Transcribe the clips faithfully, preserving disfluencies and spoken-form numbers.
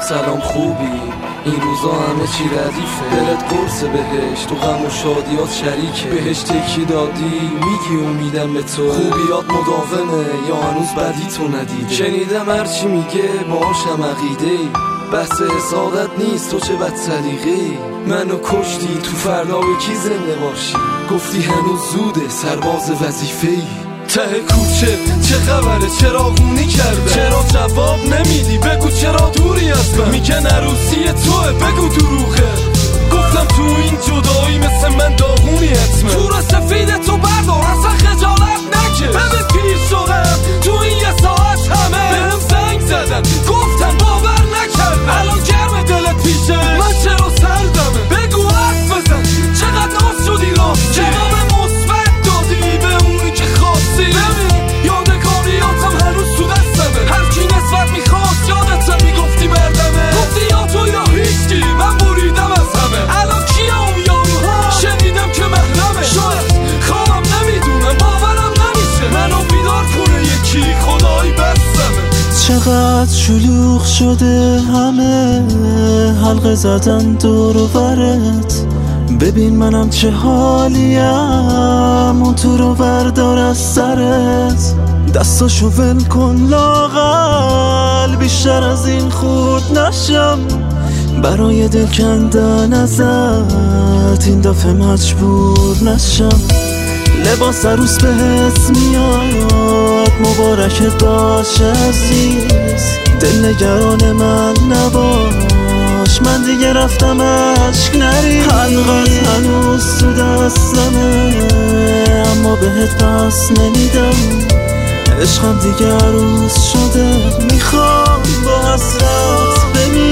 سلام خوبی؟ این روزا همه چی ردیفه، دلت قرص بهش، تو غم و شادیات شریکه، بهش تکی دادی میگی امیدم به تو، خوبیات مداومه یا هنوز بدی تو ندیده؟ شنیدم هرچی میگه باهاشم عقیده ای، بحث حسادت نیست، تو چه بد سلیقه‌ای، منو کشتی تو فردا به کی زنده باشی، گفتی هنوز زوده سرباز وظیفه‌ای. ته کوچه چه خبره، چرا غونی کرده، چرا جواب نمیدی، بگو چرا دوری از من، میگه نروسی توه بگو دروغه، گفتم تو این جدایی مثل من داغونی حتمه، تور سفید تو بردار اصلا خجالت نکش، ببین پیر شدم تو این یه ساعت همه بهم زنگ زدن گفتن باور نکردم، الان گرم دلت پیشه من چرا سردمه، بگو حرف بزن چقدر ناز شدی راست، جواب مثبت دادی به اونی که خواستی، ببین یادگاریاتم هنوز تو دستمه، هر کی نسبت میخواست یادتم میگفتی مردمه، گفتی یا تو یا هیچکی من بریدم از همه، الان کیه اون یاروها شنیدم که محرمه، شاید خوابم نمیدونم باورم نمیشه، منو بیدار کنه یکی خدایی بستمه. چقدر شلوغ شده همه حلقه زدن دور و برت، ببین منم چه حالیم اون تو رو بردار از سرت، دستاشو ول کن لاغل بیشتر از این خورد نشم، برای دل کندن ازت این دفعه مجبور نشم، لباس عروس بهت میاد مبارکت باشه عزیز، دل نگران من نباش من دیگه رفتم عشق نری، حلقت هنوز تو دستمه اما بهت پس نمیدم، عشقم دیگه عروس شده میخوام با حسرت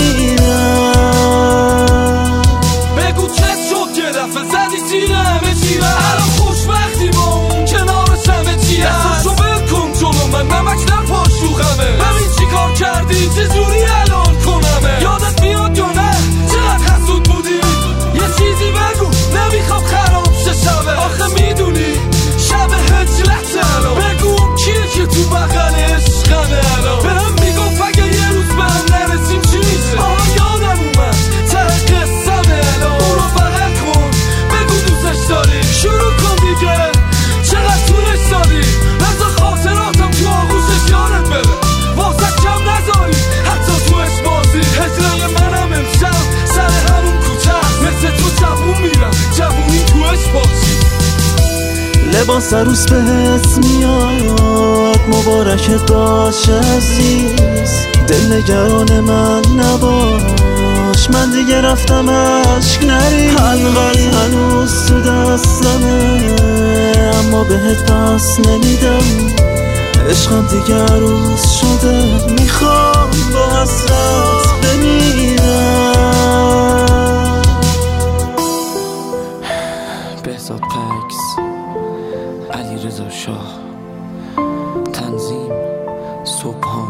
بمیرم، بگو چه شد یه دفعه زدی سینه همه چی الان خوشبختی با اون کنارش همه چی هست، دستاشو بکن جلو من نمک در پاشوخمه، ببین چی کار کردی چجوری الان کنمه، یادت میاد یا نه چقدر حسود بودی، یه چیزی بگو نمیخوام خراب شه شبه، آخه میدونی شب هجلت الان، بگو کیه که تو بغل عشقمه الان، بهم میگفت اگه یه روز به هم نرسیم چی میشه، آها یادم اومد ته قصه‌مه الان، اونو بغل کن بگو دوستش داری، شروع کن دیگه چقدر طولش دادی، بذار خاطراتم تو آغوشش یادت بره، واسه کم نذاری حتی تو بازی، هجله منم امشب سر همون کوچه مثل تو جوون میرم جوونی توش باشی، لباس عروس بهت میاد مبارکت باشه عزیز، دل نگران من نباش من دیگه رفتم عشق نری، حلقت هنوز تو دستمه اما بهت پس نمیدم، عشقم دیگه عروس شده میخوام با حسرت بمیرم. بهزاد پکس، علیرضا شاه، تنظیم صبحان.